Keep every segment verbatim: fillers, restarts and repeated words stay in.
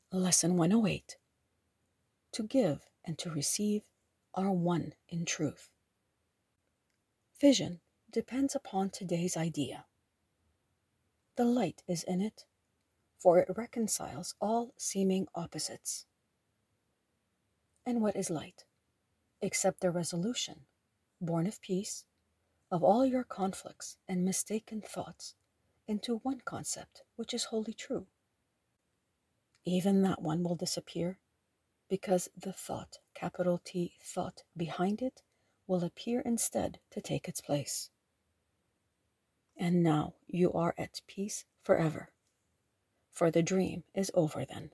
Lesson one oh eight. To give and to receive are one in truth. Vision depends upon today's idea. The light is in it, for it reconciles all seeming opposites. And what is light, except the resolution, born of peace, of all your conflicts and mistaken thoughts into one concept which is wholly true? Even that one will disappear, because the thought, capital T thought, behind it will appear instead to take its place. And now you are at peace forever, for the dream is over then.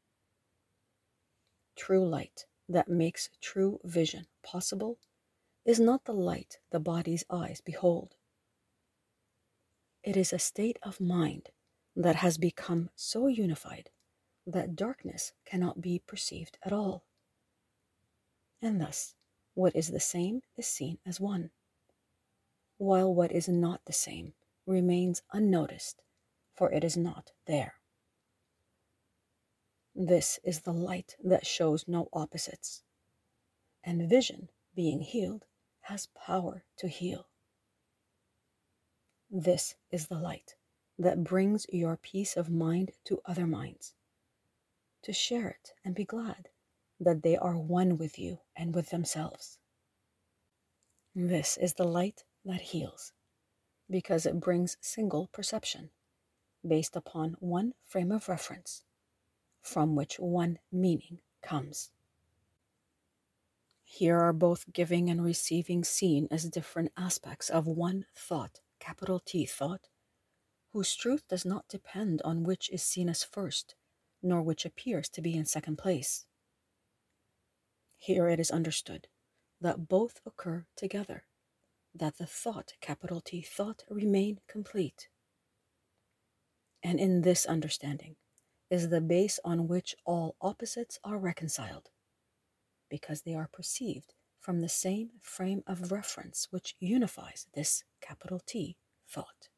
True light that makes true vision possible is not the light the body's eyes behold. It is a state of mind that has become so unified that darkness cannot be perceived at all. And thus, what is the same is seen as one, while what is not the same remains unnoticed, for it is not there. This is the light that shows no opposites, and vision, being healed, has power to heal. This is the light that brings your peace of mind to other minds, to share it and be glad that they are one with you and with themselves. This is the light that heals, because it brings single perception, based upon one frame of reference, from which one meaning comes. Here are both giving and receiving seen as different aspects of one thought, capital T thought, whose truth does not depend on which is seen as first, nor which appears to be in second place. Here it is understood that both occur together, that the thought, capital T thought, remain complete. And in this understanding is the base on which all opposites are reconciled, because they are perceived from the same frame of reference which unifies this capital T thought.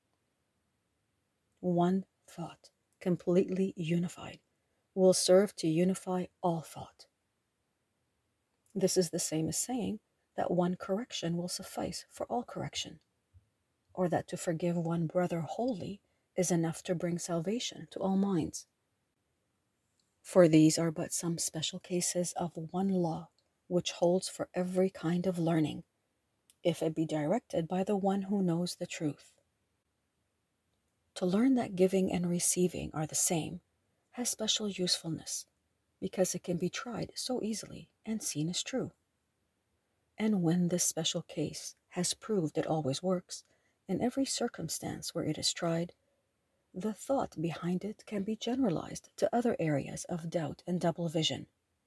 One thought, completely unified, will serve to unify all thought. This is the same as saying that one correction will suffice for all correction, or that to forgive one brother wholly is enough to bring salvation to all minds. For these are but some special cases of one law which holds for every kind of learning, if it be directed by the one who knows the truth. To learn that giving and receiving are the same has special usefulness, because it can be tried so easily and seen as true. And when this special case has proved it always works, in every circumstance where it is tried, the thought behind it can be generalized to other areas of doubt and double vision.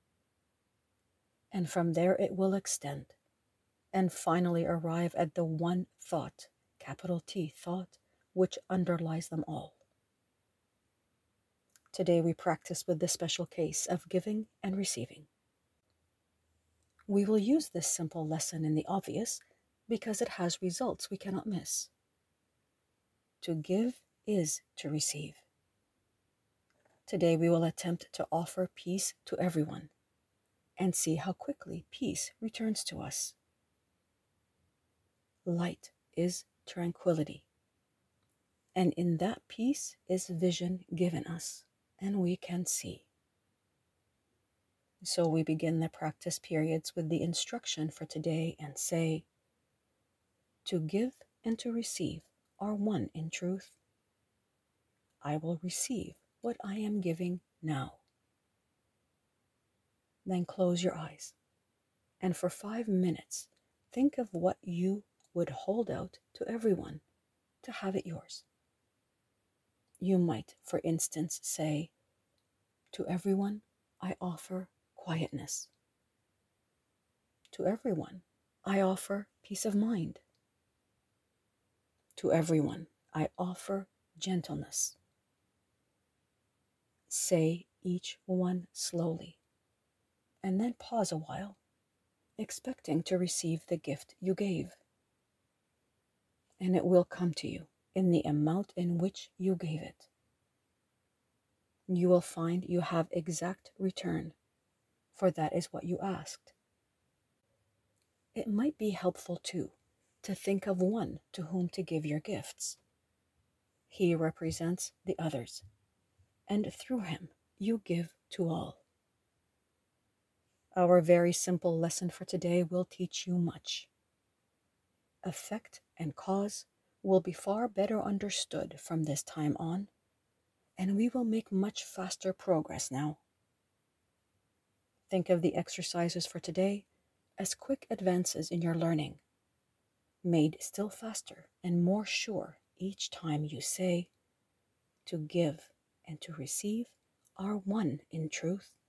And from there it will extend, and finally arrive at the one thought, capital T thought, which underlies them all. Today we practice with the special case of giving and receiving. We will use this simple lesson in the obvious because it has results we cannot miss. To give is to receive. Today we will attempt to offer peace to everyone and see how quickly peace returns to us. Light is tranquility, and in that peace is vision given us, and we can see. So we begin the practice periods with the instruction for today and say, to give and to receive are one in truth. I will receive what I am giving now. Then close your eyes, and for five minutes, think of what you would hold out to everyone to have it yours. You might, for instance, say, to everyone, I offer quietness. To everyone, I offer peace of mind. To everyone, I offer gentleness. Say each one slowly, and then pause a while, expecting to receive the gift you gave. And it will come to you in the amount in which you gave it. you will find you have exact return, for that is what you asked. It might be helpful, too, to think of one to whom to give your gifts. He represents the others, and through him you give to all. Our very simple lesson for today will teach you much. Effect and cause will be far better understood from this time on, and we will make much faster progress now. Think of the exercises for today as quick advances in your learning, made still faster and more sure each time you say, "To give and to receive are one in truth."